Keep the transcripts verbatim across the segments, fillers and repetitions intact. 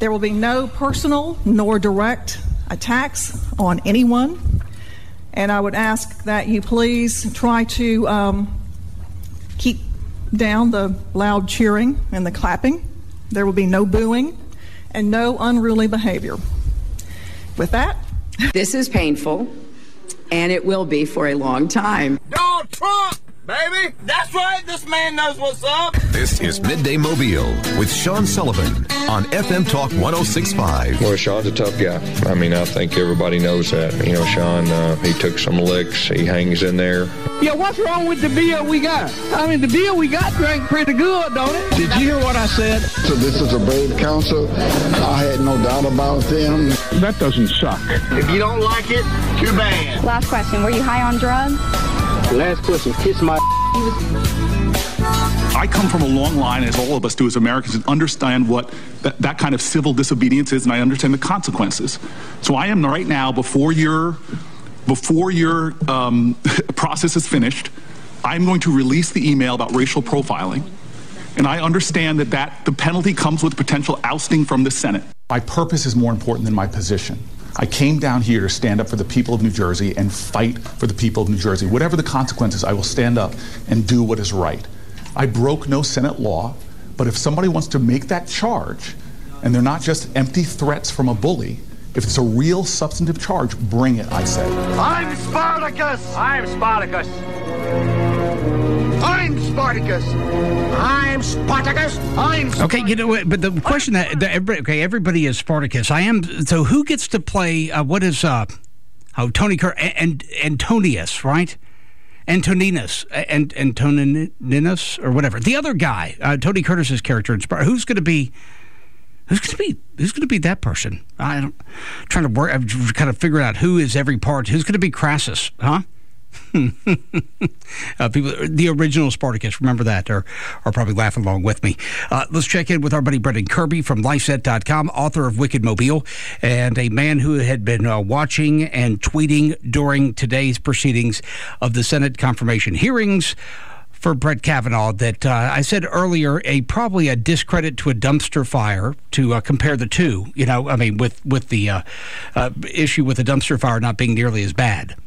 There will be no personal nor direct attacks on anyone. And I would ask that you please try to um, keep down the loud cheering and the clapping. There will be no booing and no unruly behavior. With that, this is painful, and it will be for a long time. Donald Trump, baby! That's right, this man knows what's up! This is Midday Mobile with Sean Sullivan on F M Talk one oh six point five. Well, Sean's a tough guy. I mean, I think everybody knows that. You know, Sean, uh, he took some licks. He hangs in there. Yeah, what's wrong with the beer we got? I mean, the beer we got drank pretty good, don't it? Did you hear what I said? So this is a brave council. I had no doubt about them. That doesn't suck. If you don't like it, too bad. Last question, were you high on drugs? Last question, kiss my... I come from a long line, as all of us do as Americans, and understand what that, that kind of civil disobedience is, and I understand the consequences. So I am right now, before your, before your um, process is finished, I'm going to release the email about racial profiling, and I understand that, that the penalty comes with potential ousting from the Senate. My purpose is more important than my position. I came down here to stand up for the people of New Jersey and fight for the people of New Jersey. Whatever the consequences, I will stand up and do what is right. I broke no Senate law, but if somebody wants to make that charge, and they're not just empty threats from a bully, if it's a real substantive charge, bring it, I say. I'm Spartacus! I'm Spartacus! I'm Spartacus! I'm Spartacus! I'm Spartacus! Okay, you know what, but the question that, that everybody, okay, everybody is Spartacus. I am, so who gets to play, uh, what is, uh, oh, Tony Kerr, and Antonius, right? Antoninus, and Antoninus, or whatever. The other guy, uh, Tony Curtis's character in Spartacus, who's going to be, who's going to be, who's going to be that person? I don't, I'm trying to work, I'm kind of figuring out who is every part. Who's going to be Crassus, huh? uh, people, the original Spartacus, remember that, or are probably laughing along with me. Uh, let's check in with our buddy Brendan Kirby from Lifeset dot com, author of Wicked Mobile, and a man who had been uh, watching and tweeting during today's proceedings of the Senate confirmation hearings for Brett Kavanaugh that uh, I said earlier, a probably a discredit to a dumpster fire to uh, compare the two. You know, I mean, with, with the uh, uh, issue with the dumpster fire not being nearly as bad.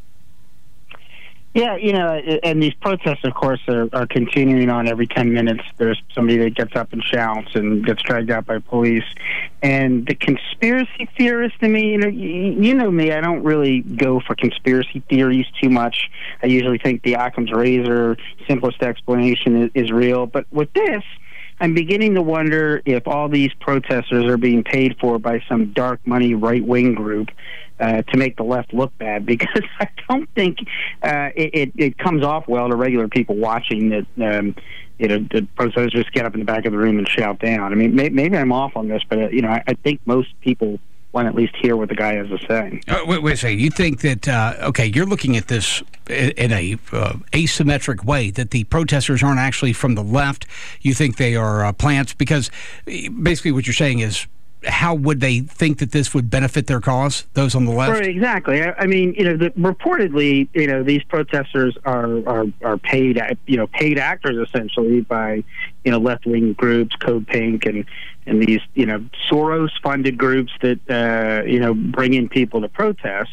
Yeah, you know, and these protests, of course, are, are continuing on. Every ten minutes. There's somebody that gets up and shouts and gets dragged out by police. And the conspiracy theorist in me, you know, you, you know me, I don't really go for conspiracy theories too much. I usually think the Occam's razor, simplest explanation is, is real. But with this, I'm beginning to wonder if all these protesters are being paid for by some dark money right-wing group uh, to make the left look bad, because I don't think uh, it, it, it comes off well to regular people watching that, um, you know, the protesters just get up in the back of the room and shout down. I mean, may, maybe I'm off on this, but, uh, you know, I, I think most people want to at least hear what the guy has to say. Uh, wait, wait a second. You think that, uh, okay, you're looking at this in a uh, asymmetric way, that the protesters aren't actually from the left. You think they are uh, plants, because basically what you're saying is, how would they think that this would benefit their cause, those on the left? Right, exactly. I, I mean, you know, the, reportedly, you know, these protesters are, are are paid, you know, paid actors essentially by, you know, left-wing groups, Code Pink, and and these, you know, Soros-funded groups that, uh, you know, bring in people to protest.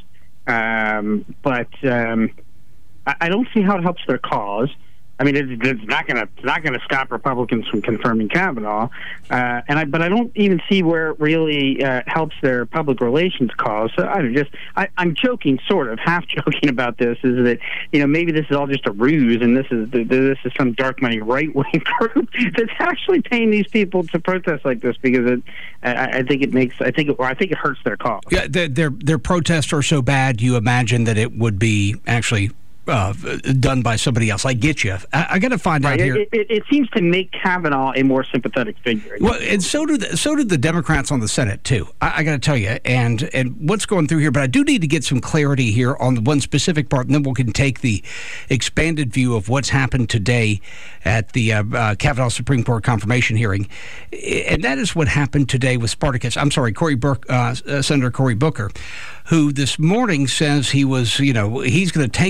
Um, but um, I, I don't see how it helps their cause. I mean, it's, it's not going to not going to stop Republicans from confirming Kavanaugh, uh, and I, but I don't even see where it really uh, helps their public relations cause. So I just I, I'm joking, sort of half joking about this. Is that, you know, maybe this is all just a ruse, and this is this is some dark money right wing group that's actually paying these people to protest like this, because it, I, I think it makes I think it, or I think it hurts their cause. Yeah, their their, their protests are so bad, you imagine that it would be actually Uh, done by somebody else. I get you. I, I got to find right. out here. It, it, it seems to make Kavanaugh a more sympathetic figure. Well, and so do the, so did the Democrats on the Senate too. I, I got to tell you, and and what's going through here. But I do need to get some clarity here on the one specific part, and then we can take the expanded view of what's happened today at the uh, uh, Kavanaugh Supreme Court confirmation hearing, and that is what happened today with Spartacus. I'm sorry, Cory Burke, uh, uh, Senator Cory Booker, who this morning says he was, you know, he's going to take a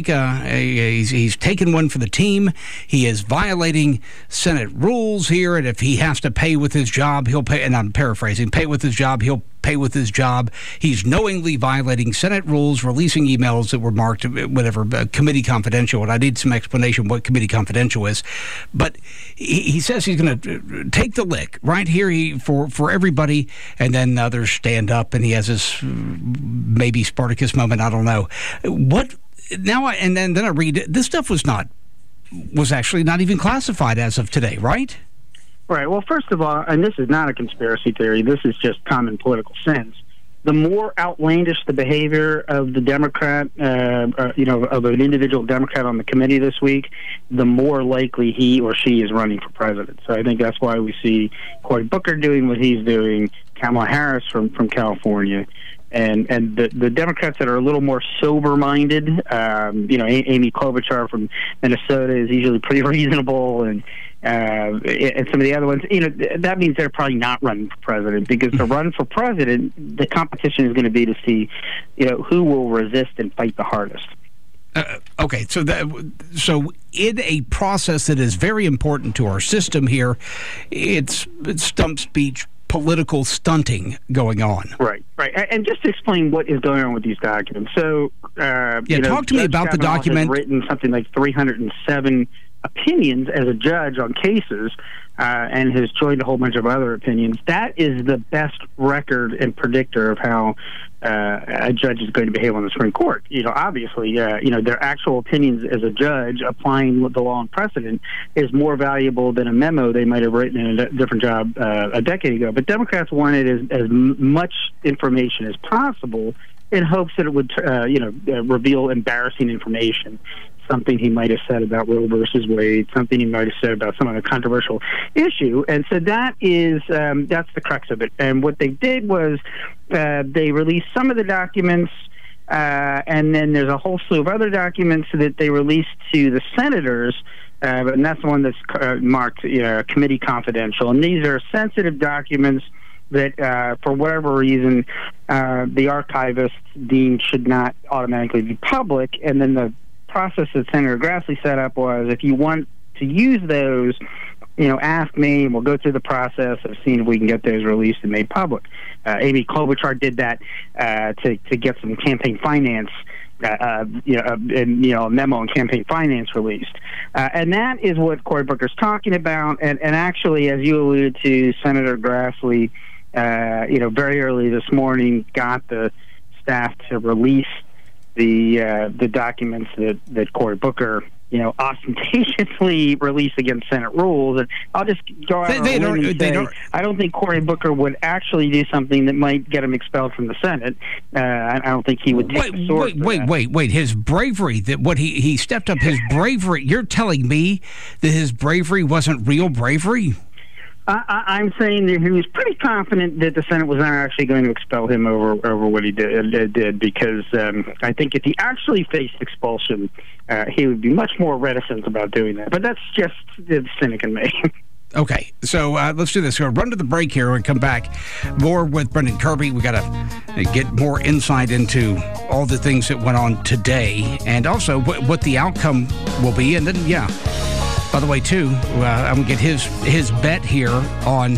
He's, he's taken one for the team. He is violating Senate rules here, and if he has to pay with his job, he'll pay. And I'm paraphrasing, pay with his job, he'll pay with his job. He's knowingly violating Senate rules, releasing emails that were marked, whatever, uh, committee confidential. And I need some explanation what committee confidential is. But he, he says he's going to take the lick right here he, for, for everybody, and then others stand up, and he has this maybe Spartacus moment. I don't know. What now? I, and then, then I read this stuff was not, was actually not even classified as of today, right? Right. Well, first of all, and this is not a conspiracy theory, this is just common political sense. The more outlandish the behavior of the Democrat, uh, uh, you know, of an individual Democrat on the committee this week, the more likely he or she is running for president. So I think that's why we see Cory Booker doing what he's doing, Kamala Harris from, from California. And and the, the Democrats that are a little more sober-minded, um, you know, a- Amy Klobuchar from Minnesota is usually pretty reasonable, and uh, and some of the other ones, you know, that means they're probably not running for president, because to run for president, the competition is going to be to see, you know, who will resist and fight the hardest. Uh, okay, so that, so in a process that is very important to our system here, it's, it's stump speech, political stunting going on. Right, right. And just to explain what is going on with these documents. So, uh, yeah, you know, talk to me Judge about the Kavanaugh document. Has written something like three hundred seven opinions as a judge on cases, uh, and has joined a whole bunch of other opinions. That is the best record and predictor of how uh, a judge is going to behave on the Supreme Court. You know, obviously, uh, you know, their actual opinions as a judge applying the law and precedent is more valuable than a memo they might have written in a different job uh, a decade ago. But Democrats wanted as, as much information as possible in hopes that it would, uh, you know, uh, reveal embarrassing information. Something he might have said about Roe versus Wade, something he might have said about some other controversial issue. And so that is, um, that's the crux of it. And what they did was uh, they released some of the documents, uh, and then there's a whole slew of other documents that they released to the senators, uh, and that's the one that's uh, marked you know, committee confidential. And these are sensitive documents that, uh, for whatever reason, uh, the archivists deemed should not automatically be public. And then the process that Senator Grassley set up was, if you want to use those, you know, ask me, and we'll go through the process of seeing if we can get those released and made public. Uh, Amy Klobuchar did that uh, to to get some campaign finance, uh, uh, you know, uh, and, you know, a memo on campaign finance released, uh, and that is what Cory Booker's talking about. And and actually, as you alluded to, Senator Grassley, uh, you know, very early this morning got the staff to release the uh, the documents that, that Cory Booker, you know, ostentatiously released against Senate rules. And I'll just go out they, on they a limb don't, and they say, don't. I don't think Cory Booker would actually do something that might get him expelled from the Senate. Uh, I don't think he would take Wait, the sword wait, for wait, that. wait, wait. His bravery, that what he, he stepped up, his bravery, you're telling me that his bravery wasn't real bravery? I, I, I'm saying that he was pretty confident that the Senate was not actually going to expel him over over what he did, uh, did because um, I think if he actually faced expulsion, uh, he would be much more reticent about doing that. But that's just the cynic in me. Okay, so uh, let's do this. We'll run to the break here and come back. More with Brendan Kirby. We got to get more insight into all the things that went on today, and also what, what the outcome will be. And then, yeah. By the way, too, uh, I'm going to get his his bet here on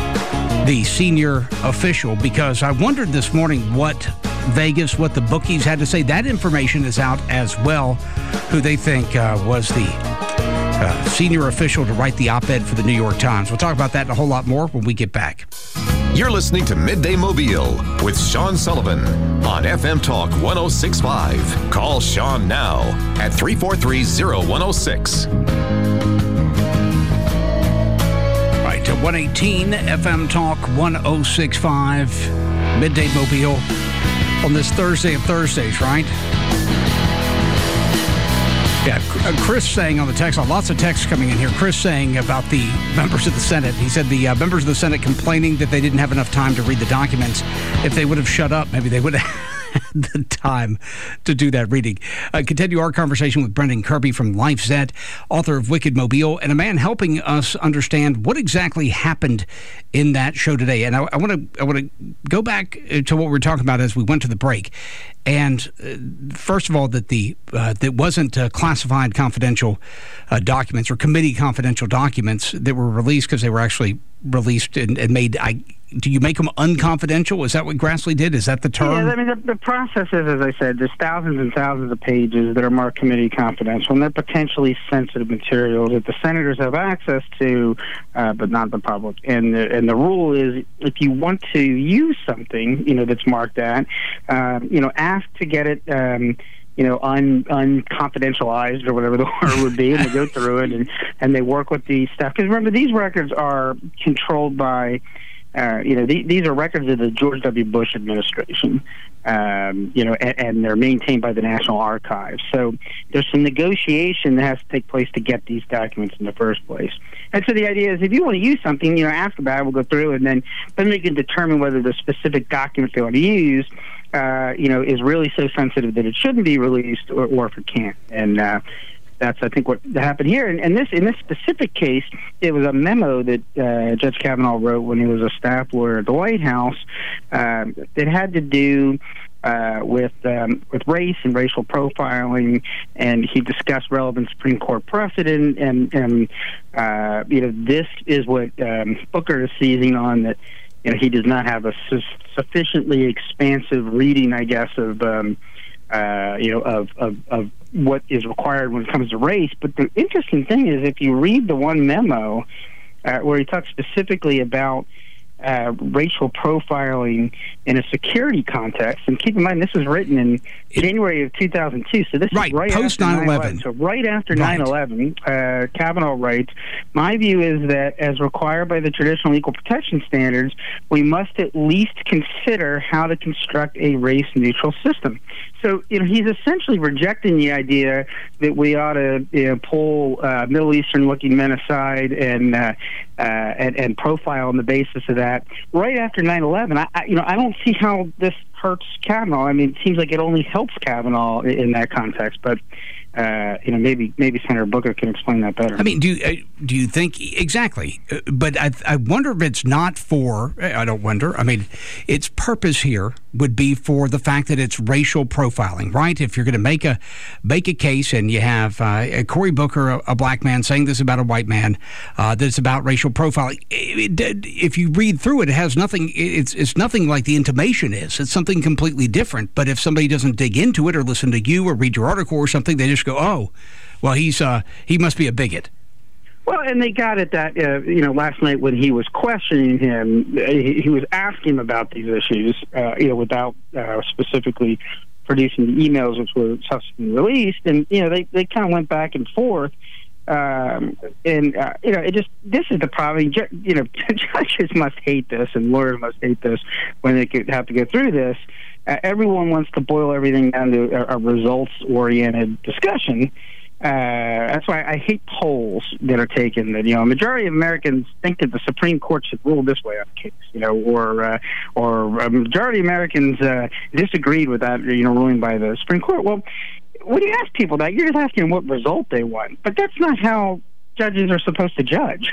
the senior official, because I wondered this morning what Vegas, what the bookies had to say. That information is out as well, who they think uh, was the uh, senior official to write the op-ed for the New York Times. We'll talk about that and a whole lot more when we get back. You're listening to Midday Mobile with Sean Sullivan on F M Talk one oh six point five. Call Sean now at three four three, oh one oh six. Right, to one eighteen F M Talk one oh six point five, Midday Mobile on this Thursday of Thursdays, right? Yeah, Chris saying on the text, lots of texts coming in here. Chris saying about the members of the Senate. He said the uh, members of the Senate complaining that they didn't have enough time to read the documents. If they would have shut up, maybe they would have had the time to do that reading. Uh, continue our conversation with Brendan Kirby from LifeZette, author of Wicked Mobile, and a man helping us understand what exactly happened in that show today. And I want to I want to go back to what we were talking about as we went to the break. and uh, first of all, that the uh, that wasn't uh, classified confidential uh, documents or committee confidential documents that were released because they were actually released and, and made. I, do you make them unconfidential? Is that what Grassley did? Is that the term? Yeah, I mean, the, the process is, as I said, there's thousands and thousands of pages that are marked committee confidential, and they're potentially sensitive materials that the senators have access to, uh, but not the public. And the, and the rule is, if you want to use something, you know, that's marked that, uh, you know, ask to get it. Um, you know, un, unconfidentialized or whatever the word would be, and they go through it, and, and they work with the staff. Because remember, these records are controlled by, uh, you know, the, these are records of the George W. Bush administration, um, you know, and, and they're maintained by the National Archives. So there's some negotiation that has to take place to get these documents in the first place. And so the idea is, if you want to use something, you know, ask about it, we'll go through it, and then, then we can determine whether the specific document they want to use Uh, you know, is really so sensitive that it shouldn't be released, or, or if it can't. And uh, that's, I think, what happened here. And, and this, in this specific case, it was a memo that uh, Judge Kavanaugh wrote when he was a staff lawyer at the White House um, that had to do uh, with um, with race and racial profiling, and he discussed relevant Supreme Court precedent. And, and uh, you know, this is what um, Booker is seizing on, that you know, he does not have a su- sufficiently expansive reading, I guess, of um, uh, you know of, of of what is required when it comes to race. But the interesting thing is, if you read the one memo uh, where he talks specifically about uh, racial profiling in a security context, and keep in mind this was written in January of two thousand two, so this right, is right post after nine eleven. So right after right. nine eleven, uh, Kavanaugh writes, "My view is that, as required by the traditional equal protection standards, we must at least consider how to construct a race-neutral system." So, you know, he's essentially rejecting the idea that we ought to, you know, pull uh, Middle Eastern-looking men aside and, uh, uh, and and profile on the basis of that. Right after nine eleven, I, I, you know, I don't see how this hurts Kavanaugh. I mean, it seems like it only helps Kavanaugh in, in that context, but. Uh, you know, maybe maybe Senator Booker can explain that better. I mean, do you, uh, do you think exactly? Uh, but I, I wonder if it's not for. I don't wonder. I mean, its purpose here would be for the fact that it's racial profiling, right? If you're going to make a make a case, and you have uh, Cory Booker, a, a black man, saying this about a white man, uh, that it's about racial profiling. It, it, if you read through it, it has nothing. It's it's nothing like the intimation is. It's something completely different. But if somebody doesn't dig into it, or listen to you, or read your article or something, they just go, oh, well, he's uh, he must be a bigot. Well, and they got at that, uh, you know, last night when he was questioning him, he, he was asking him about these issues, uh, you know, without uh, specifically producing the emails which were subsequently released. And, you know, they, they kind of went back and forth. Um, and, uh, you know, it just, this is the problem. You know, judges must hate this, and lawyers must hate this when they could have to go through this. Uh, everyone wants to boil everything down to a, a results-oriented discussion. Uh, that's why I hate polls that are taken. That, you know, a majority of Americans think that the Supreme Court should rule this way on a case, you know, or uh, or a majority of Americans uh, disagreed with that, you know, ruling by the Supreme Court. Well, when you ask people that, you're just asking them what result they want, but that's not how judges are supposed to judge.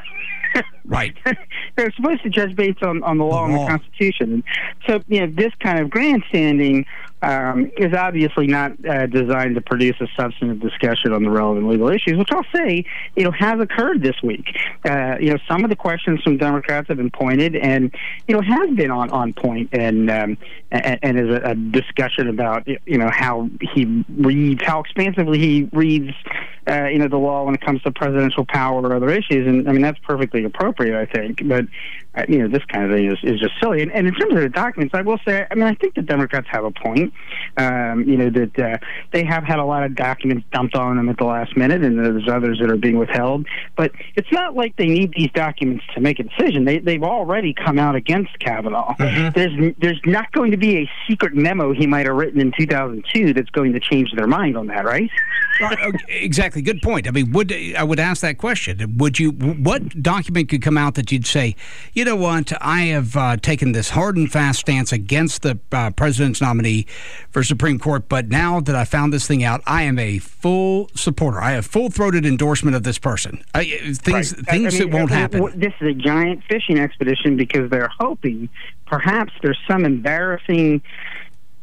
Right. They're supposed to judge based on, on the law the and the Constitution. And so, you know, this kind of grandstanding um, is obviously not uh, designed to produce a substantive discussion on the relevant legal issues, which I'll say, you know, has occurred this week. Uh, you know, some of the questions from Democrats have been pointed, and, you know, has been on, on point, and, um, and, and is a, a discussion about, you know, how he reads, how expansively he reads, uh, you know, the law when it comes to presidential power or other issues. And, I mean, that's perfectly appropriate, I think. But, uh, you know, this kind of thing is, is just silly. And, and in terms of the documents, I will say, I mean, I think the Democrats have a point. Um, you know, that uh, they have had a lot of documents dumped on them at the last minute, and there's others that are being withheld. But it's not like they need these documents to make a decision. They, they've already come out against Kavanaugh. Mm-hmm. There's there's not going to be a secret memo he might have written in two thousand two that's going to change their mind on that, right? Exactly. Good point. I mean, would I would ask that question. Would you? What document could come out that you'd say, you know what, I have uh, taken this hard and fast stance against the uh, president's nominee for Supreme Court, but now that I found this thing out, I am a full supporter. I have full-throated endorsement of this person. I, things right. things I mean, that won't I mean, happen. This is a giant fishing expedition because they're hoping perhaps there's some embarrassing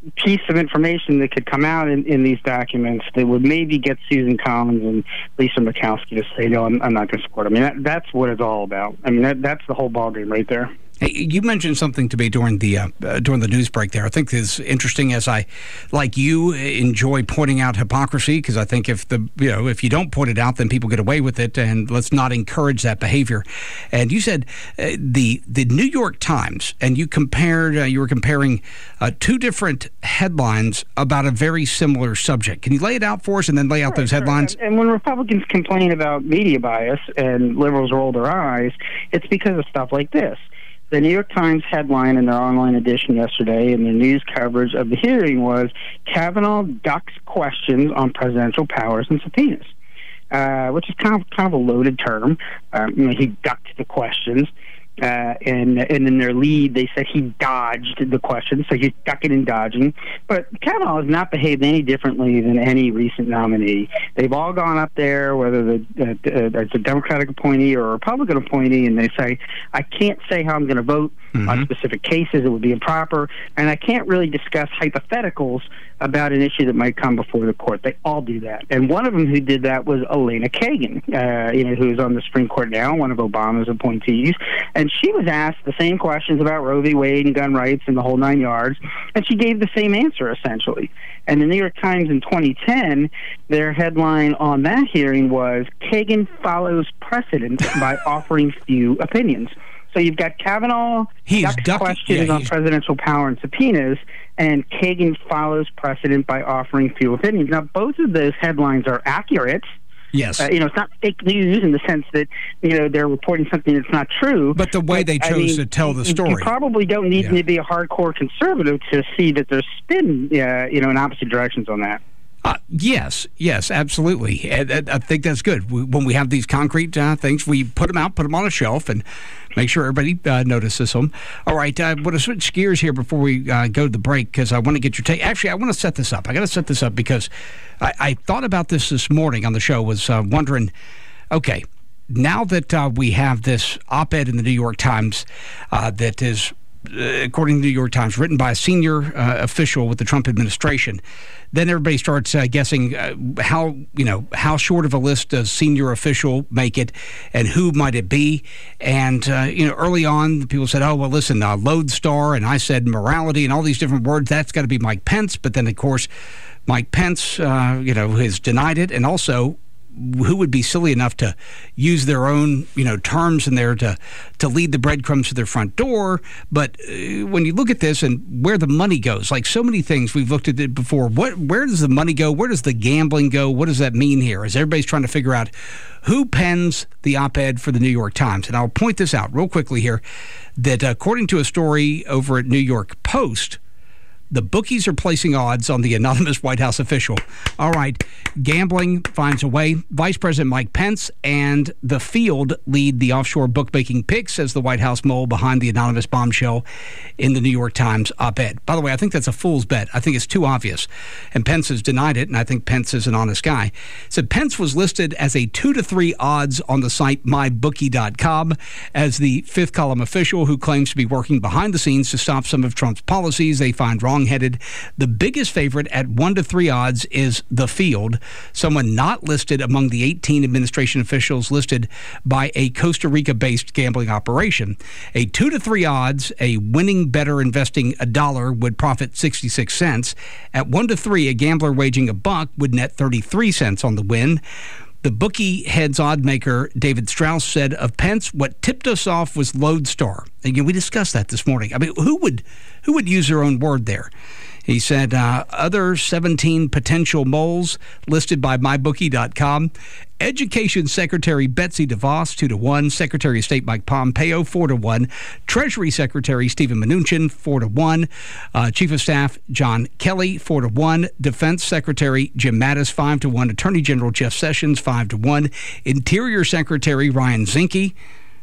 piece of information that could come out in, in these documents that would maybe get Susan Collins and Lisa Murkowski to say, no, I'm, I'm not going to support it. I mean, that, that's what it's all about. I mean, that, that's the whole ballgame right there. Hey, you mentioned something to me during the uh, uh, during the news break there. I think is interesting, as I, like you, enjoy pointing out hypocrisy, because I think if the you know if you don't point it out, then people get away with it, and let's not encourage that behavior. And you said uh, the the New York Times, and you compared uh, you were comparing uh, two different headlines about a very similar subject. Can you lay it out for us, and then lay out sure, those sure. headlines? And, and when Republicans complain about media bias and liberals roll their eyes, it's because of stuff like this. The New York Times headline in their online edition yesterday in their news coverage of the hearing was, Kavanaugh ducks questions on presidential powers and subpoenas, uh, which is kind of kind of a loaded term. Um, you know, he ducked the questions. Uh, and and in their lead, they said he dodged the question, so he's ducking and dodging. But Kavanaugh has not behaved any differently than any recent nominee. They've all gone up there, whether the, uh, it's a Democratic appointee or a Republican appointee, and they say, I can't say how I'm going to vote mm-hmm. on specific cases. It would be improper. And I can't really discuss hypotheticals about an issue that might come before the court. They all do that. And one of them who did that was Elena Kagan, uh, you know, who is on the Supreme Court now, one of Obama's appointees. And she was asked the same questions about Roe v. Wade and gun rights and the whole nine yards, and she gave the same answer, essentially. And the New York Times in twenty ten, their headline on that hearing was, Kagan follows precedent by offering few opinions. So you've got Kavanaugh ducks questions yeah, on presidential power and subpoenas, and Kagan follows precedent by offering few opinions. Now, both of those headlines are accurate. Yes. Uh, you know, it's not fake news in the sense that, you know, they're reporting something that's not true. But the way but, they chose I mean, to tell the story. You probably don't need yeah. to be a hardcore conservative to see that there's spin, uh, you know, in opposite directions on that. Uh, yes, yes, absolutely. And, and I think that's good. We, when we have these concrete uh, things, we put them out, put them on a shelf, and make sure everybody uh, notices them. All right, I want to switch gears here before we uh, go to the break, because I want to get your take. Actually, I want to set this up. I got to set this up because I, I thought about this this morning on the show, was uh, wondering, okay, now that uh, we have this op-ed in the New York Times uh, that is, uh, according to the New York Times, written by a senior uh, official with the Trump administration, then everybody starts uh, guessing uh, how, you know, how short of a list does senior official make it, and who might it be? And, uh, you know, early on, people said, oh, well, listen, uh, lodestar, and I said morality and all these different words. That's got to be Mike Pence. But then, of course, Mike Pence, uh, you know, has denied it. And also, who would be silly enough to use their own, you know, terms in there to to lead the breadcrumbs to their front door? But uh, when you look at this and where the money goes, like so many things we've looked at it before, what where does the money go? Where does the gambling go? What does that mean here? As everybody's trying to figure out who pens the op-ed for the New York Times. And I'll point this out real quickly here, that according to a story over at New York Post, the bookies are placing odds on the anonymous White House official. All right, gambling finds a way. Vice President Mike Pence and The Field lead the offshore bookmaking picks as the White House mole behind the anonymous bombshell in the New York Times op-ed. By the way, I think that's a fool's bet. I think it's too obvious. And Pence has denied it, and I think Pence is an honest guy. So Pence was listed as a two to three odds on the site my bookie dot com as the fifth column official who claims to be working behind the scenes to stop some of Trump's policies they find wrong. Headed. The biggest favorite at one to three odds is The Field, someone not listed among the eighteen administration officials listed by a Costa Rica-based gambling operation. A two to three odds, a winning bettor investing a dollar would profit sixty-six cents. At one to three, a gambler waging a buck would net thirty-three cents on the win. The bookie head's odd maker, David Strauss, said of Pence, what tipped us off was lodestar. Again, we discussed that this morning. I mean, who would who would use their own word there? He said uh, other seventeen potential moles listed by my bookie dot com. Education Secretary Betsy DeVos, two to one. Secretary of State Mike Pompeo, four to one. Treasury Secretary Stephen Mnuchin, four to one. Uh, Chief of Staff John Kelly, four to one. Defense Secretary Jim Mattis, five to one. Attorney General Jeff Sessions, five to one. Interior Secretary Ryan Zinke,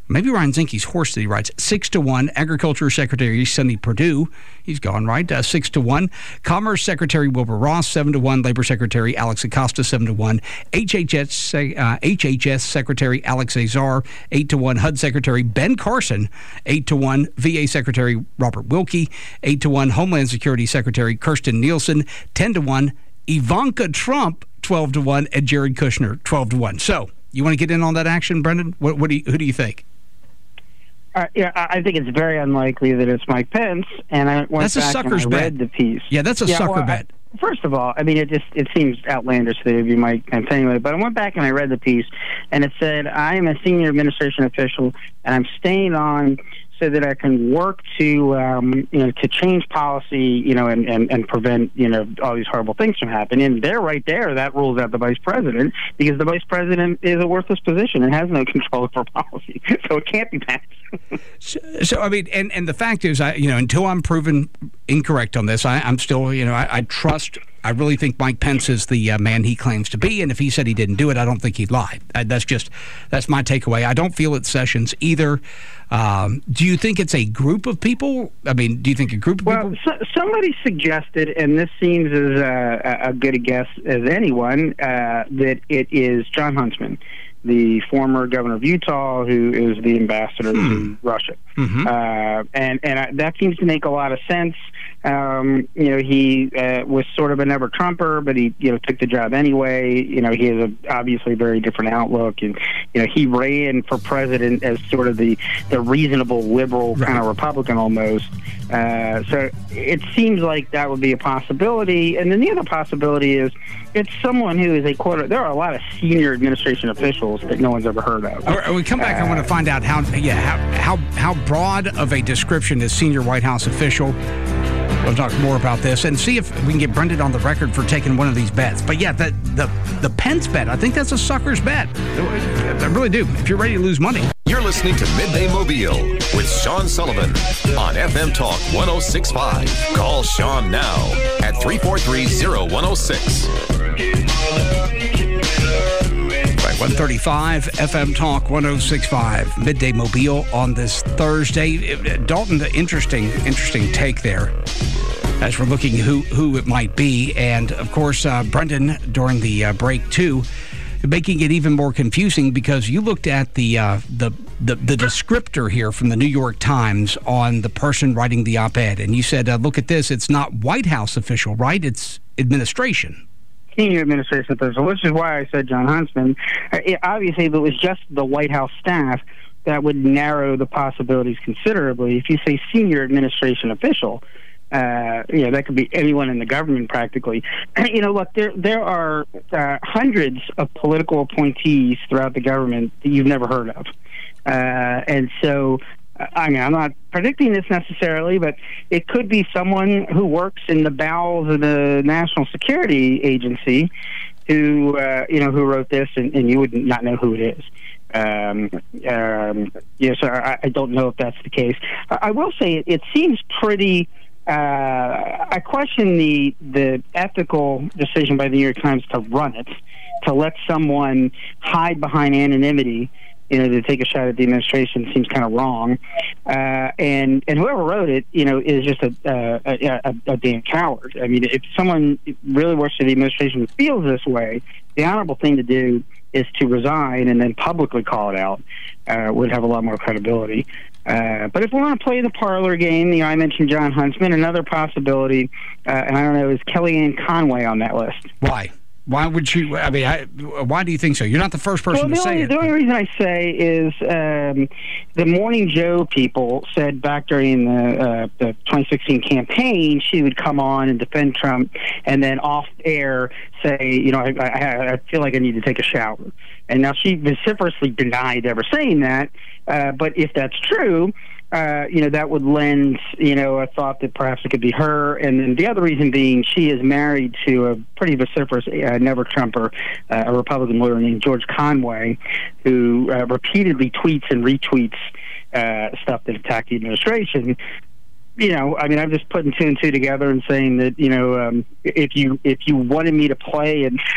maybe Ryan Zinke's horse that he rides, six to one. Agriculture Secretary Sonny Perdue, he's gone, right? Uh, six to one. Commerce Secretary Wilbur Ross, seven to one. Labor Secretary Alex Acosta, seven to one. H H S, uh, H H S Secretary Alex Azar, eight to one. H U D Secretary Ben Carson, eight to one. V A Secretary Robert Wilkie, eight to one. Homeland Security Secretary Kirstjen Nielsen, ten to one. Ivanka Trump, twelve to one. And Jared Kushner, twelve to one. So, you want to get in on that action, Brendan? What, what do you, who do you think? Uh, yeah, I think it's very unlikely that it's Mike Pence, and I went that's a back sucker's and I read bet. the piece. Yeah, that's a yeah, sucker well, bet. I, first of all, I mean, it just it seems outlandish that it would be Mike Pence anyway. But I went back and I read the piece, and it said, "I am a senior administration official, and I'm staying on so that I can work to um, you know to change policy, you know, and, and, and prevent you know all these horrible things from happening." And there, right there, that rules out the vice president, because the vice president is a worthless position and has no control over policy, so it can't be Pence. so, so, I mean, and, and the fact is, I you know, until I'm proven incorrect on this, I, I'm still, you know, I, I trust. I really think Mike Pence is the uh, man he claims to be, and if he said he didn't do it, I don't think he'd lie. I, that's just that's my takeaway. I don't feel it's Sessions either. Um, do you think it's a group of people? I mean, do you think a group of well, people? Well, so, somebody suggested, and this seems as uh, a good a guess as anyone, uh, that it is Jon Huntsman, the former governor of Utah, who is the ambassador hmm. to Russia. Mm-hmm. Uh, and and I, that seems to make a lot of sense. Um, you know, he uh, was sort of a never Trumper, but he, you know, took the job anyway. You know, he has a obviously very different outlook, and you know, he ran for president as sort of the the reasonable liberal right. kind of Republican almost. Uh, so it seems like that would be a possibility. And then the other possibility is it's someone who is a quarter. There are a lot of senior administration officials that no one's ever heard of. When we come back, uh, I want to find out how yeah how how how broad of a description is senior White House official. We'll talk more about this and see if we can get Brendan on the record for taking one of these bets. But yeah, the the, the Pence bet, I think that's a sucker's bet. I really do. If you're ready to lose money. You're listening to Midday Mobile with Sean Sullivan on F M Talk one oh six point five. Call Sean now at three four three, oh one oh six. one thirty-five F M Talk one oh six point five. Midday Mobile on this Thursday. Dalton, the interesting, interesting take there as we're looking who who it might be, and of course, uh, Brendan during the uh, break too, making it even more confusing because you looked at the uh, the, the the descriptor here from the New York Times on the person writing the op-ed, and you said, uh, "Look at this. It's not White House official, right? It's administration." Senior administration official, which is why I said Jon Huntsman. It, obviously, if it was just the White House staff, that would narrow the possibilities considerably. If you say senior administration official, uh, you know, that could be anyone in the government practically. You know, look, there there are uh, hundreds of political appointees throughout the government that you've never heard of, uh, and so. I mean, I'm not predicting this necessarily, but it could be someone who works in the bowels of the National Security Agency who, uh, you know, who wrote this, and, and you would not know who it is. Um, um, yes, I, I don't know if that's the case. I, I will say it, it seems pretty. Uh, I question the the ethical decision by the New York Times to run it, to let someone hide behind anonymity. You know, to take a shot at the administration seems kind of wrong, uh, and and whoever wrote it, you know, is just a, uh, a, a a damn coward. I mean, if someone really works for the administration and feels this way, the honorable thing to do is to resign and then publicly call it out. Uh, would have a lot more credibility. Uh, but if we want to play the parlor game, you know, I mentioned Jon Huntsman. Another possibility, uh, and I don't know, is Kellyanne Conway on that list? Why? Why would you? I mean, I, why do you think so? You're not the first person well, to say only, it. The only reason I say is um, the Morning Joe people said back during the, uh, the twenty sixteen campaign she would come on and defend Trump, and then off air say, you know, I, I, I feel like I need to take a shower. And now she vociferously denied ever saying that. Uh, but if that's true, uh, you know, that would lend, you know, a thought that perhaps it could be her. And then the other reason being she is married to a pretty vociferous uh, never-Trumper, uh, a Republican lawyer named George Conway, who uh, repeatedly tweets and retweets uh, stuff that attack the administration. You know, I mean, I'm just putting two and two together and saying that, you know, um, if you if you wanted me to play and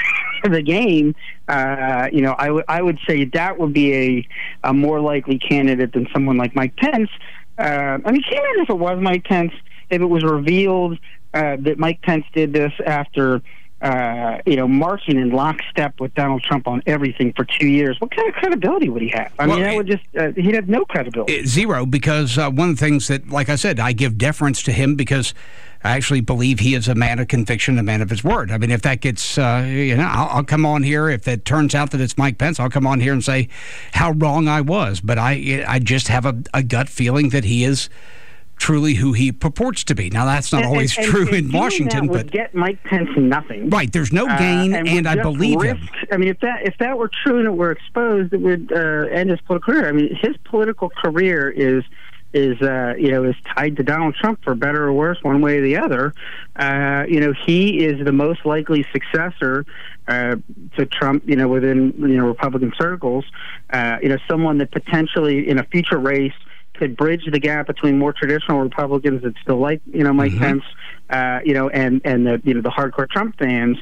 the game, uh, you know, I would I would say that would be a, a more likely candidate than someone like Mike Pence. Uh, I mean, even if it was Mike Pence, if it was revealed uh, that Mike Pence did this after, uh, you know, marching in lockstep with Donald Trump on everything for two years, what kind of credibility would he have? I well, mean, that would just, uh, he'd have no credibility. Zero, because uh, one of the things that, like I said, I give deference to him because I actually believe he is a man of conviction, a man of his word. I mean, if that gets, uh, you know, I'll, I'll come on here. If it turns out that it's Mike Pence, I'll come on here and say how wrong I was. But I, I just have a, a gut feeling that he is truly who he purports to be. Now, that's not and, always and, true and in Washington, that would but get Mike Pence nothing. Right, there's no gain, uh, and, and I believe risk, him. I mean, if that if that were true and it were exposed, it would uh, end his political career. I mean, his political career is is uh, you know is tied to Donald Trump for better or worse, one way or the other. Uh, you know, he is the most likely successor uh, to Trump. You know, within you know Republican circles. Uh, you know, someone that potentially in a future race could bridge the gap between more traditional Republicans that still like, you know, Mike mm-hmm. Pence, uh, you know, and and the you know the hardcore Trump fans.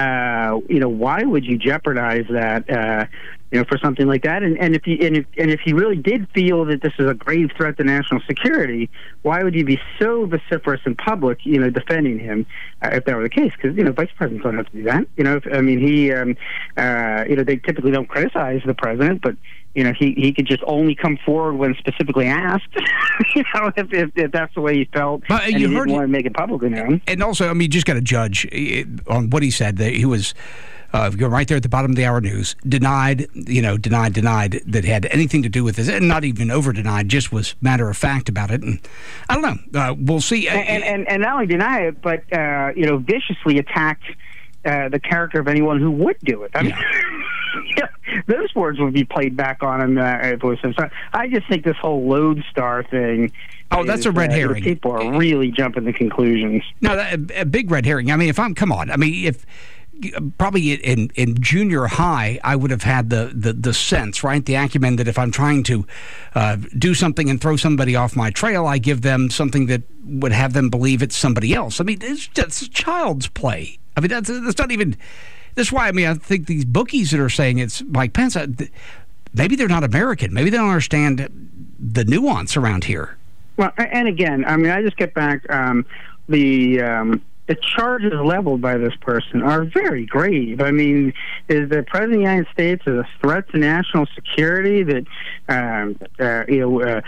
Uh, you know, why would you jeopardize that, uh, you know, for something like that? And and if you and if and if he really did feel that this is a grave threat to national security, why would you be so vociferous in public, you know, defending him uh, if that were the case? Because you know, vice presidents don't have to do that. You know, if, I mean, he, um, uh, you know, they typically don't criticize the president, but you know, he, he could just only come forward when specifically asked, you know, if, if, if that's the way he felt, but and you he heard didn't want to make it public now. And also, I mean, you just got to judge on what he said. That he was, uh, go right there at the bottom of the hour news, denied, you know, denied, denied that it had anything to do with this, and not even over-denied, just was matter of fact about it. And I don't know. Uh, we'll see. And, and, and not only deny it, but, uh, you know, viciously attacked uh, the character of anyone who would do it. I mean, yeah. Those words would be played back on him. Uh, voice of so I just think this whole lodestar thing. Oh, that's is, a red uh, herring. People are really jumping to conclusions. No, that, a big red herring. I mean, if I'm, come on. I mean, if probably in, in junior high, I would have had the, the, the sense, right, the acumen that if I'm trying to uh, do something and throw somebody off my trail, I give them something that would have them believe it's somebody else. I mean, it's just child's play. I mean, that's that's not even. That's why, I mean, I think these bookies that are saying it's Mike Pence, maybe they're not American. Maybe they don't understand the nuance around here. Well, and again, I mean, I just get back, um, the um, the charges leveled by this person are very grave. I mean, is the President of the United States is a threat to national security, that um, uh, you know, uh,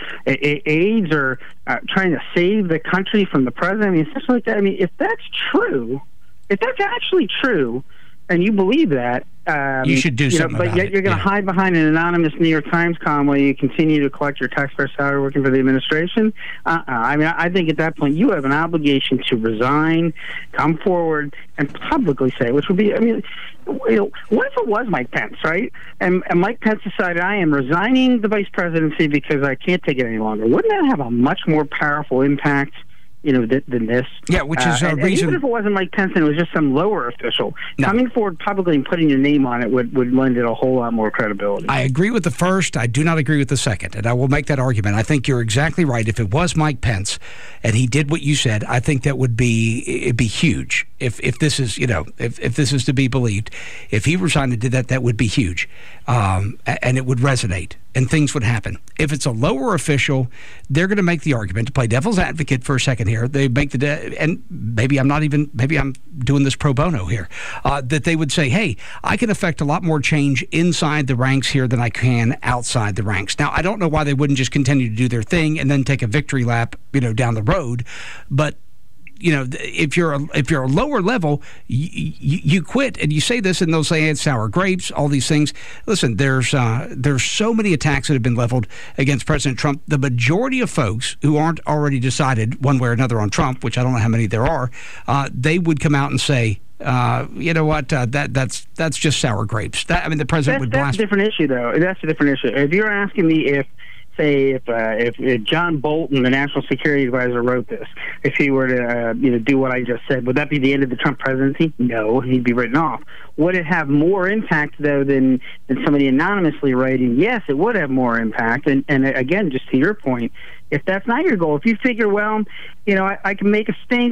aides are uh, trying to save the country from the president? I mean, stuff like that. I mean, if that's true, if that's actually true, and you believe that, um, you should do you something know, but about yet it. You're going to yeah. hide behind an anonymous New York Times column while you continue to collect your taxpayer salary working for the administration. Uh-uh. I mean, I think at that point you have an obligation to resign, come forward, and publicly say, which would be, I mean, you know, what if it was Mike Pence, right? And, and Mike Pence decided, I am resigning the vice presidency because I can't take it any longer. Wouldn't that have a much more powerful impact, you know, th- than this? Yeah, which is uh, a and, reason. And even if it wasn't Mike Pence and it was just some lower official, no. coming forward publicly and putting your name on it would, would lend it a whole lot more credibility. I agree with the first. I do not agree with the second, and I will make that argument. I think you're exactly right. If it was Mike Pence and he did what you said, I think that would be it'd be huge. If if this is you know if, if this is to be believed, if he resigned and did that, that would be huge, um, and it would resonate. And things would happen. If it's a lower official, they're going to make the argument, to play devil's advocate for a second here. They make the de- and maybe I'm not even maybe I'm doing this pro bono here. Uh, that they would say, hey, I can affect a lot more change inside the ranks here than I can outside the ranks. Now, I don't know why they wouldn't just continue to do their thing and then take a victory lap, you know, down the road, but. You know, if you're a, if you're a lower level, you, you, you quit, and you say this, and they'll say it's sour grapes, all these things. Listen, there's uh, there's so many attacks that have been leveled against President Trump. The majority of folks who aren't already decided one way or another on Trump, which I don't know how many there are, uh, they would come out and say, uh, you know what, uh, that that's that's just sour grapes. That I mean, the president that's, would that's blast. That's a different issue, though. That's a different issue. If you're asking me if. Say if, uh, if if John Bolton, the national security advisor, wrote this, if he were to uh, you know do what I just said, would that be the end of the Trump presidency? No, he'd be written off. Would it have more impact though than than somebody anonymously writing? Yes, it would have more impact. And and again, just to your point, if that's not your goal, if you figure, well, you know, I, I can make a stink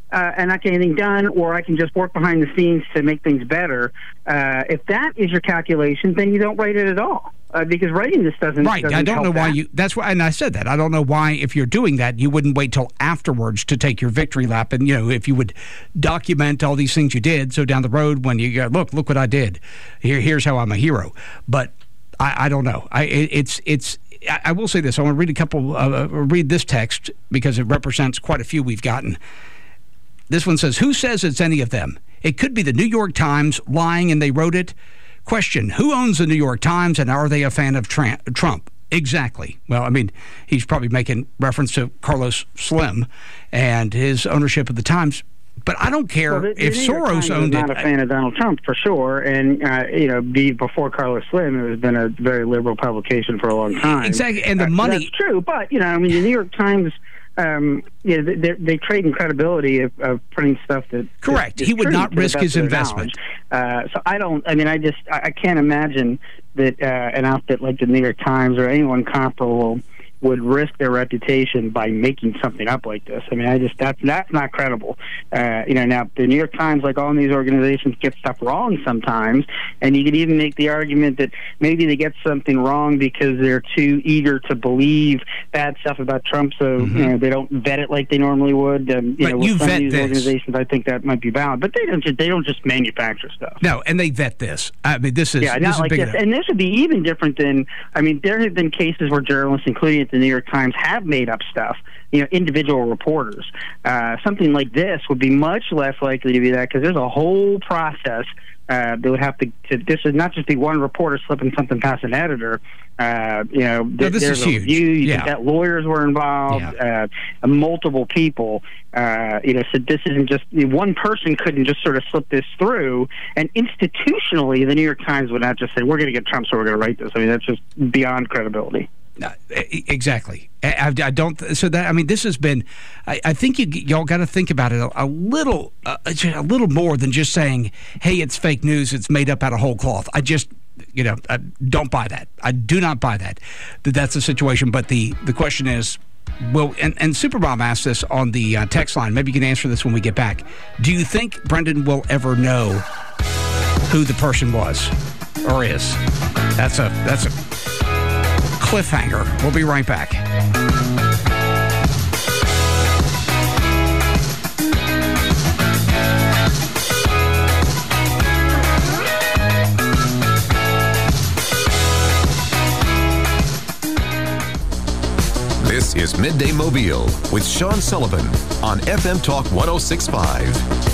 uh, and not get anything done, or I can just work behind the scenes to make things better. Uh, if that is your calculation, then you don't write it at all. Uh, because writing this doesn't right. Doesn't I don't help know why that. you. That's why, and I said that. I don't know why, if you're doing that, you wouldn't wait till afterwards to take your victory lap. And you know, if you would document all these things you did, so down the road when you go, look, look what I did. Here, here's how I'm a hero. But I, I don't know. I it, it's it's. I, I will say this. I want to read a couple. Uh, read this text because it represents quite a few we've gotten. This one says, "Who says it's any of them? It could be the New York Times lying and they wrote it. Question, who owns the New York Times and are they a fan of Trump?" Exactly. Well, I mean, he's probably making reference to Carlos Slim and his ownership of the Times. But I don't care well, the, the if New York Soros Times owned is it. not a fan of Donald Trump, for sure. And, uh, you know, be, before Carlos Slim, it has been a very liberal publication for a long time. Exactly. And the uh, money. That's true. But, you know, I mean, the New York Times... Um, yeah, they, they trade in credibility of, of printing stuff that. Correct. Is, he would is not risk his investment. Uh, so I don't. I mean, I just I, I can't imagine that uh, an outfit like the New York Times or anyone comparable would risk their reputation by making something up like this. I mean, I just that's that's not credible. Uh, you know, now the New York Times, like all these organizations, get stuff wrong sometimes, and you could even make the argument that maybe they get something wrong because they're too eager to believe bad stuff about Trump, so mm-hmm. you know they don't vet it like they normally would. Um, you but know, with you some vet of these this. organizations, I think that might be valid, but they don't just they don't just manufacture stuff. No, and they vet this. I mean, this is yeah, this not is like big this. enough. And this would be even different than. I mean, there have been cases where journalists, including at the New York Times, have made up stuff. You know, individual reporters. Uh, something like this would be much less likely to be that because there's a whole process. Uh, they would have to, to. This would not just be one reporter slipping something past an editor. Uh, you know, th- no, this there's is a huge. review. You yeah. think that lawyers were involved, yeah. uh, multiple people. Uh, you know, so this isn't just one person couldn't just sort of slip this through. And institutionally, the New York Times would not just say, "We're going to get Trump, so we're going to write this." I mean, that's just beyond credibility. Uh, exactly. I, I don't. So that I mean, this has been. I, I think you y'all got to think about it a, a little, uh, a little more than just saying, "Hey, it's fake news. It's made up out of whole cloth." I just, you know, I don't buy that. I do not buy that. That that's the situation. But the the question is, well, and and Supermom asked this on the uh, text line. Maybe you can answer this when we get back. Do you think Brendan will ever know who the person was or is? That's a that's a. cliffhanger. We'll be right back. This is Midday Mobile with Sean Sullivan on F M Talk one oh six point five.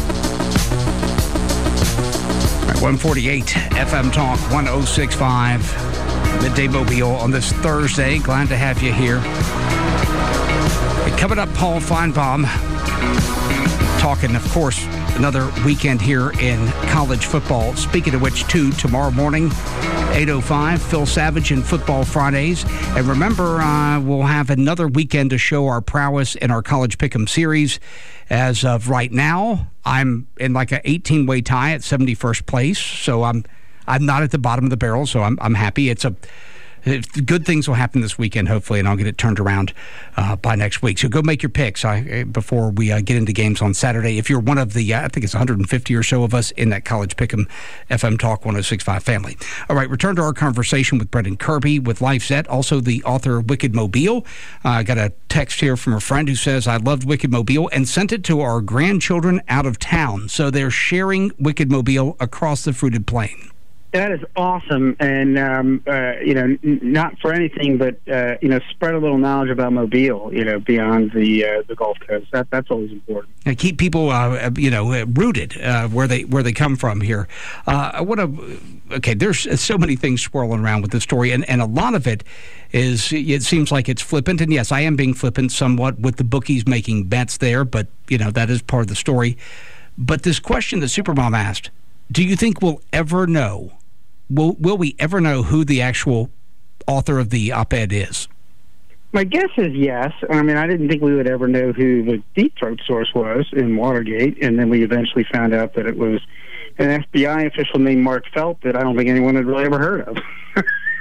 Right, one forty-eight F M Talk one oh six point five. Midday Mobile on this Thursday. Glad to have you here. Coming up, Paul Feinbaum talking, of course, another weekend here in college football. Speaking of which, too, tomorrow morning, eight oh five, Phil Savage in Football Fridays. And remember, uh, we'll have another weekend to show our prowess in our College Pick'em series. As of right now, I'm in like an eighteen-way tie at seventy-first place, so I'm I'm not at the bottom of the barrel, so I'm I'm happy. It's a good things will happen this weekend, hopefully, and I'll get it turned around uh, by next week. So go make your picks I, before we uh, get into games on Saturday. If you're one of the, uh, I think it's one hundred fifty or so of us in that College Pick'em F M Talk one oh six point five family. All right, return to our conversation with Brendan Kirby with LifeZette, also the author of Wicked Mobile. I uh, got a text here from a friend who says, I loved Wicked Mobile and sent it to our grandchildren out of town. So they're sharing Wicked Mobile across the fruited plain. That is awesome, and um, uh, you know, n- not for anything, but uh, you know, spread a little knowledge about Mobile, you know, beyond the uh, the Gulf Coast. That that's always important. And keep people, uh, you know, rooted uh, where they where they come from here. Uh, I want to. Okay, there's so many things swirling around with this story, and, and a lot of it is. It seems like it's flippant, and yes, I am being flippant somewhat with the bookies making bets there, but you know that is part of the story. But this question that Supermom asked: do you think we'll ever know? Will will we ever know who the actual author of the op-ed is? My guess is yes. I mean, I didn't think we would ever know who the Deep Throat source was in Watergate, and then we eventually found out that it was an F B I official named Mark Felt that I don't think anyone had really ever heard of.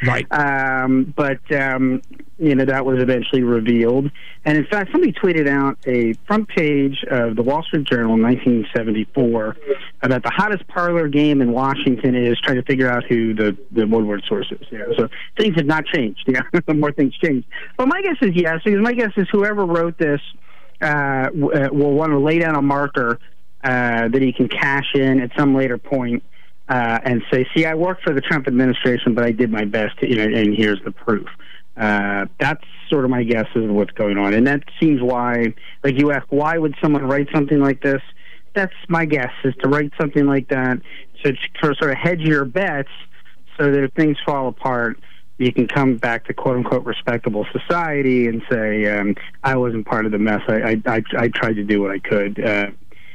Right. Um, but, um, you know, that was eventually revealed. And, in fact, somebody tweeted out a front page of the Wall Street Journal in nineteen seventy-four about the hottest parlor game in Washington is trying to figure out who the, the Woodward source is. You know? So things have not changed. Yeah, more things changed. But my guess is yes, because my guess is whoever wrote this uh, w- will want to lay down a marker uh, that he can cash in at some later point. Uh, and say, see, I worked for the Trump administration, but I did my best, to, you know, and here's the proof. Uh, that's sort of my guess of what's going on. And that seems why, like you ask, why would someone write something like this? That's my guess, is to write something like that to, to sort of hedge your bets so that if things fall apart, you can come back to quote-unquote respectable society and say, um, I wasn't part of the mess. I, I, I, I tried to do what I could. Uh,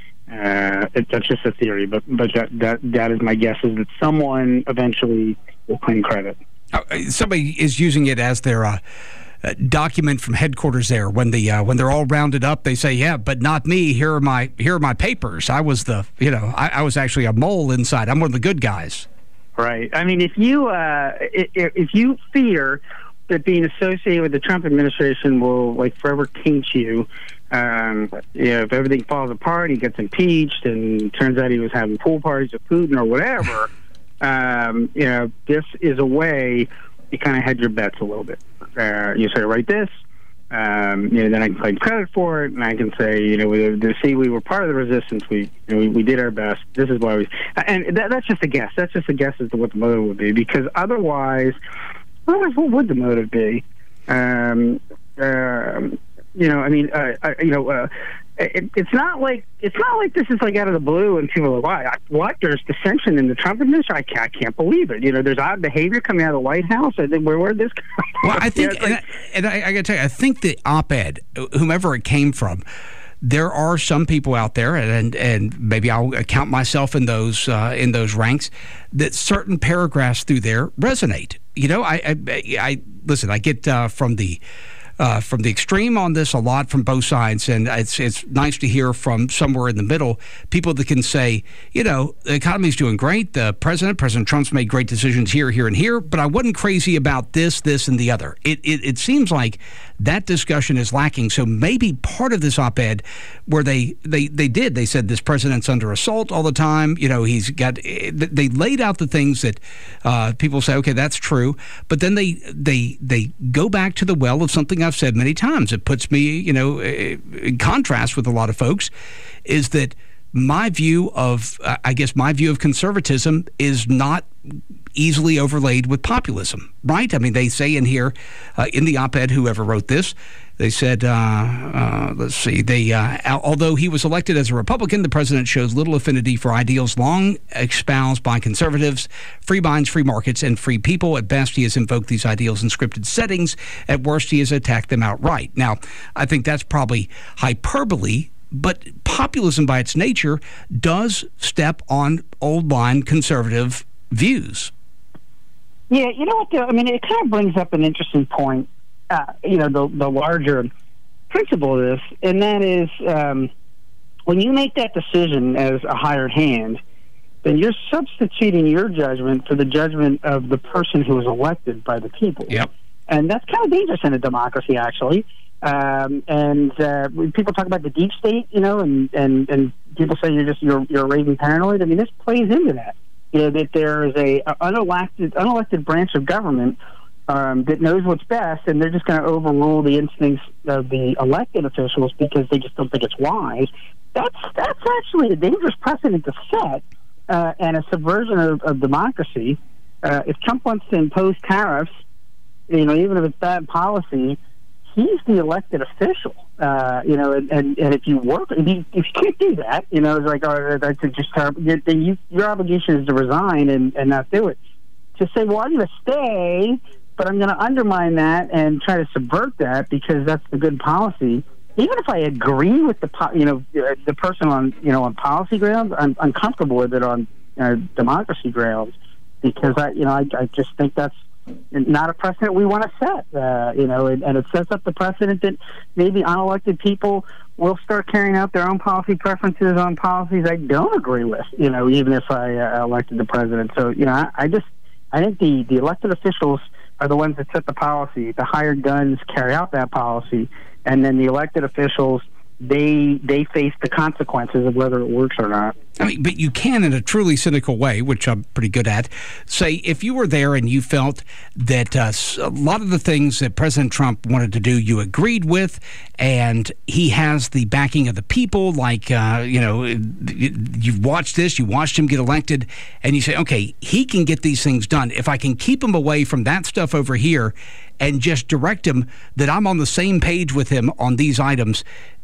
Uh, it, that's just a theory, but but that, that that is my guess, is that someone eventually will claim credit. Uh, somebody is using it as their uh, uh, document from headquarters there. When the uh, when they're all rounded up, they say, "Yeah, but not me. Here are my here are my papers. I was the you know I, I was actually a mole inside. I'm one of the good guys." Right. I mean, if you uh, if, if you fear that being associated with the Trump administration will like forever taint you. Um, you know, if everything falls apart, he gets impeached, and turns out he was having pool parties with Putin or whatever. um, you know, this is a way you kind of hedge your bets a little bit. Uh, you say, write this, um, you know, then I can claim credit for it, and I can say, you know, we, to see we were part of the resistance. We, you know, we, we did our best. This is why we, and that, that's just a guess. That's just a guess as to what the motive would be, because otherwise, otherwise what would the motive be? Um, um, You know, I mean, uh, uh, you know, uh, it, it's not like it's not like this is like out of the blue and people are like, why? What? There's dissension in the Trump administration. I can't, I can't believe it. You know, there's odd behavior coming out of the White House. I think where where did this come from? Well, I think, yeah, like, and I, and I, I got to tell you, I think the op-ed, whomever it came from, there are some people out there, and and maybe I'll count myself in those uh, in those ranks, that certain paragraphs through there resonate. You know, I I, I listen. I get uh, from the. Uh, from the extreme on this a lot from both sides, and it's it's nice to hear from somewhere in the middle, people that can say, you know, the economy's doing great, the president, President Trump's made great decisions here, here, and here, but I wasn't crazy about this, this, and the other. It it, it seems like that discussion is lacking. So maybe part of this op-ed where they, they, they did, they said this president's under assault all the time, you know, he's got, they laid out the things that uh, people say, okay, that's true, but then they, they, they go back to the well of something I've said many times. It puts me, you know, in contrast with a lot of folks, is that my view of, uh, I guess my view of conservatism is not easily overlaid with populism, right? I mean, they say in here, uh, in the op-ed, whoever wrote this, they said, uh, uh, let's see, they, uh, although he was elected as a Republican, the president shows little affinity for ideals long espoused by conservatives, free minds, free markets, and free people. At best, he has invoked these ideals in scripted settings. At worst, he has attacked them outright. Now, I think that's probably hyperbole, but populism by its nature does step on old-line conservative views. Yeah, you know what, though? I mean, it kind of brings up an interesting point, uh, you know, the, the larger principle of this, and that is um, when you make that decision as a hired hand, then you're substituting your judgment for the judgment of the person who was elected by the people. Yep. And that's kind of dangerous in a democracy, actually. Um, and uh, when people talk about the deep state, you know, and, and, and people say you're just you're you're raving paranoid. I mean, this plays into that. You know, that there is a, a unelected unelected branch of government um, that knows what's best, and they're just going to overrule the instincts of the elected officials because they just don't think it's wise. That's that's actually a dangerous precedent to set, uh, and a subversion of, of democracy. Uh, if Trump wants to impose tariffs, you know, even if it's bad policy, he's the elected official, uh, you know, and, and, and if you work, if you, if you can't do that, you know, it's like, oh, that's just terrible, then you, your obligation is to resign and, and not do it. To say, well, I'm going to stay, but I'm going to undermine that and try to subvert that because that's the good policy. Even if I agree with the, you know, the person on, you know, on policy grounds, I'm uncomfortable with it on uh, democracy grounds because I, you know, I, I just think that's not a precedent we want to set, uh, you know, and, and it sets up the precedent that maybe unelected people will start carrying out their own policy preferences on policies I don't agree with, you know, even if I uh, elected the president. So, you know, I, I just, I think the, the elected officials are the ones that set the policy. The hired guns carry out that policy, and then the elected officials, they they face the consequences of whether it works or not. I mean, but you can, in a truly cynical way, which I'm pretty good at, say if you were there and you felt that uh, a lot of the things that President Trump wanted to do, you agreed with, and he has the backing of the people, like, uh, you know, you've watched this, you watched him get elected, and you say, okay, he can get these things done. If I can keep him away from that stuff over here and just direct him that I'm on the same page with him on these items,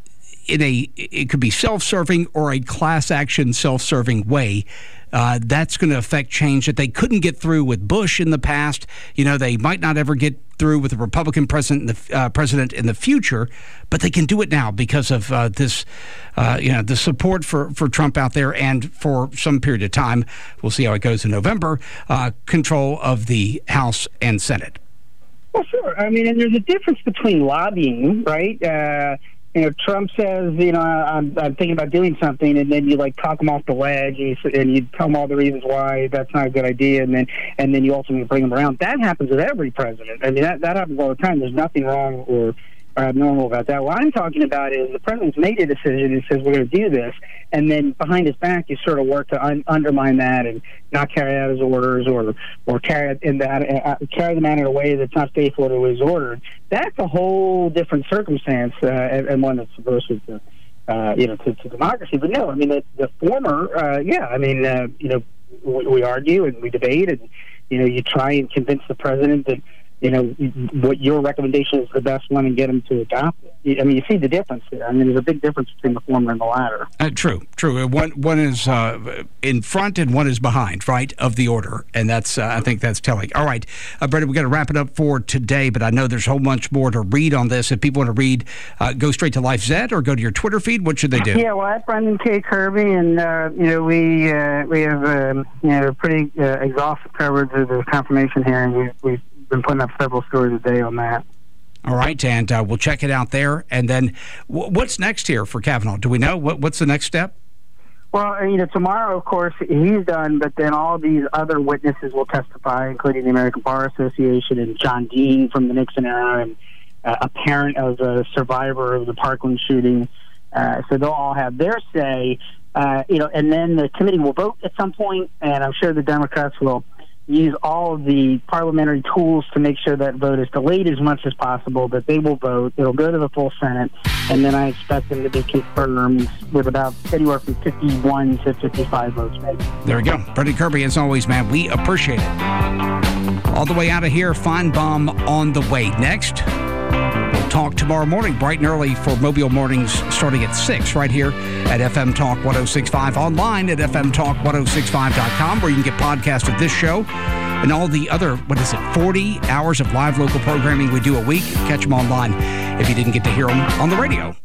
in a, it could be self-serving or a class action self-serving way. Uh, that's going to affect change that they couldn't get through with Bush in the past. You know, they might not ever get through with a Republican president in the, uh, president in the future, but they can do it now because of uh, this, uh, you know, the support for, for Trump out there, and for some period of time, we'll see how it goes in November, uh, control of the House and Senate. Well, sure. I mean, and there's a difference between lobbying, right? Uh, You know, Trump says, you know, I'm, I'm thinking about doing something, and then you like talk him off the ledge, and you, and you tell him all the reasons why that's not a good idea, and then and then you ultimately bring him around. That happens with every president. I mean, that, that happens all the time. There's nothing wrong or abnormal about that. What I'm talking about is the president's made a decision and says we're going to do this, and then behind his back you sort of work to un- undermine that and not carry out his orders, or or carry it in that uh, carry them out in a way that's not faithful to his order. That's a whole different circumstance, uh, and, and one that's subversive to uh, you know to, to democracy. But no, I mean the, the former, uh, yeah, I mean uh, you know we, we argue and we debate, and you know you try and convince the president that, you know, what your recommendation is the best one and get them to adopt it. I mean, you see the difference there. I mean, there's a big difference between the former and the latter. Uh, true, true. One one is uh, in front and one is behind, right, of the order. And that's, uh, I think that's telling. All right, uh, Brendan, we've got to wrap it up for today, but I know there's a whole bunch more to read on this. If people want to read, uh, go straight to LifeZette or go to your Twitter feed. What should they do? Yeah, well, at Brendan K. Kirby, and, uh, you know, we uh, we have, um, you know, pretty uh, exhaustive coverage of the confirmation hearing. We've, we've been putting up several stories a day on that. All right, and uh, we'll check it out there. And then w- what's next here for Kavanaugh? Do we know? What, what's the next step? Well, you know, tomorrow, of course, he's done, but then all these other witnesses will testify, including the American Bar Association and John Dean from the Nixon era, and uh, a parent of a survivor of the Parkland shooting. Uh, so they'll all have their say, uh, you know, and then the committee will vote at some point, and I'm sure the Democrats will use all of the parliamentary tools to make sure that vote is delayed as much as possible, but they will vote. It'll go to the full Senate, and then I expect them to be confirmed with about anywhere from fifty-one to fifty-five votes maybe. There we go. Brendan Kirby, as always, man, we appreciate it. All the way out of here, Feinbaum on the way. Next, we'll talk tomorrow morning, bright and early for Mobile Mornings, starting at six, right here at F M Talk one oh six point five, online at f m talk one oh six five dot com, where you can get podcasts of this show and all the other, what is it, forty hours of live local programming we do a week. Catch them online if you didn't get to hear them on the radio.